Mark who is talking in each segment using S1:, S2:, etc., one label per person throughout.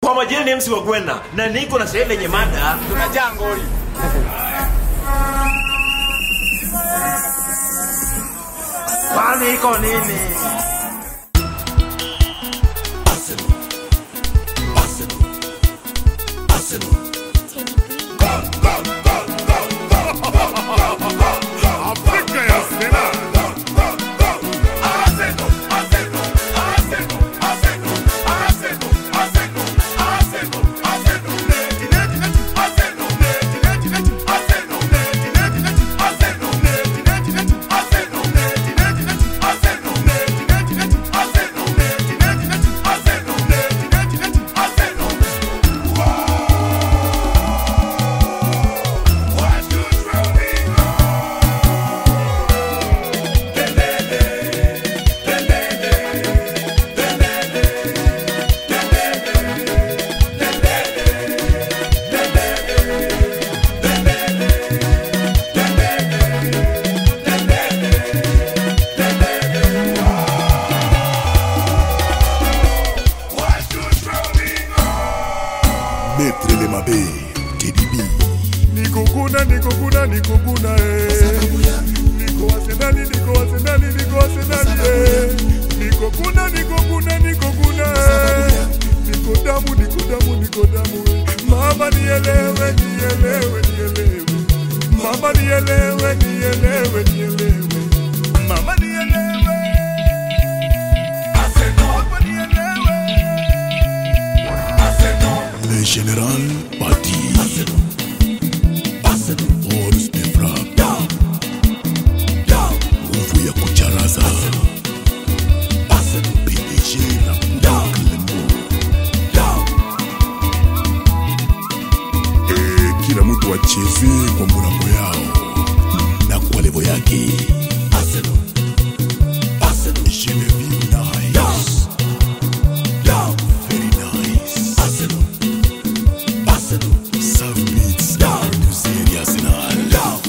S1: Kwa majina ni MC Wagwena na niko na sehemu yenye mada
S2: tunajaa ngoli.
S1: Kwani iko nini?
S3: Maître le Mabé, TDB.
S4: Nikoguna Niko Arsenali Niko damu Mama nielewe Mama nielewe Mama nielewe
S3: Le général Badi. Force de frappe. Nguvu ya kucharaza. PDG la kila mtu acheze kwa mulambo yao na kwa levo yake. Genevieve nice. Very nice. South Beats producer Arsenal.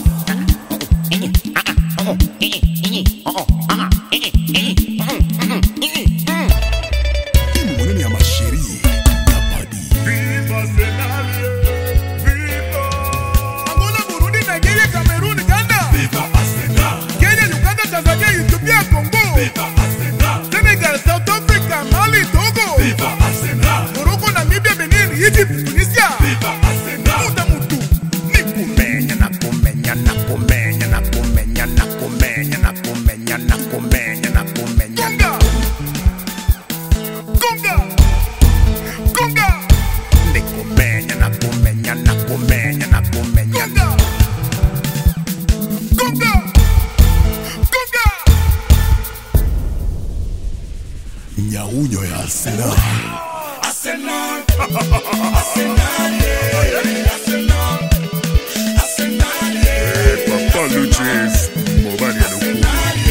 S3: Hii mwenye ya masheri na Badi.
S4: Viva Arsenal, viva Angola, Burundi, Nigeria, Cameroon, Ghana.
S3: Viva Arsenal.
S4: Kenya, Uganda, Tanzania, Ethiopia, Congo.
S3: Viva Arsenal.
S4: Senegal, South Africa, Mali, Togo.
S3: Viva Arsenal.
S4: Morocco, Namibia, Benin, Egypt, Tunisia.
S3: Viva Arsenal.
S4: Muda mutu. Nikumenya. Conga.
S3: Nyaunyo ya Arsenal.
S4: Papa Luchis, Mobali Aluku.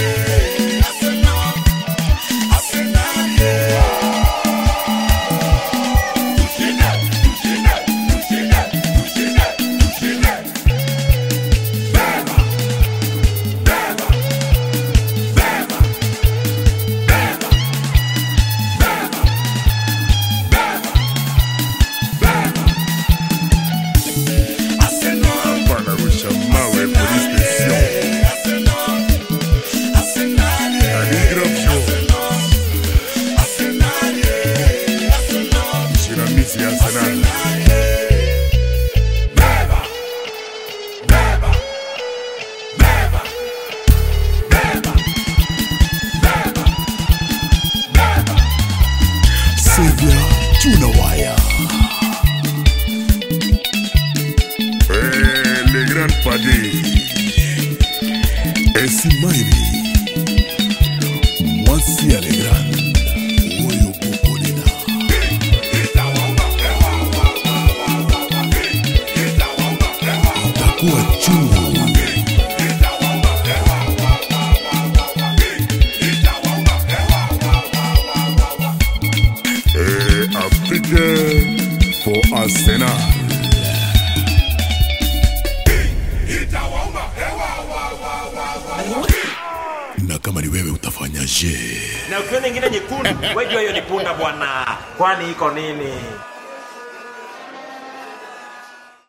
S3: Sevilla Chunawaya.
S4: Le Grand Padé.
S3: Esimaili. Mwasi Alegran. Oyo Kukolina. Itakuwa chungu.
S4: Afrique for Arsenal.
S3: Na kama ni wewe utafanyaje?
S1: Na ukiona nyingine nyekundu, wewe jua hiyo ni punda bwana. Kwani iko nini?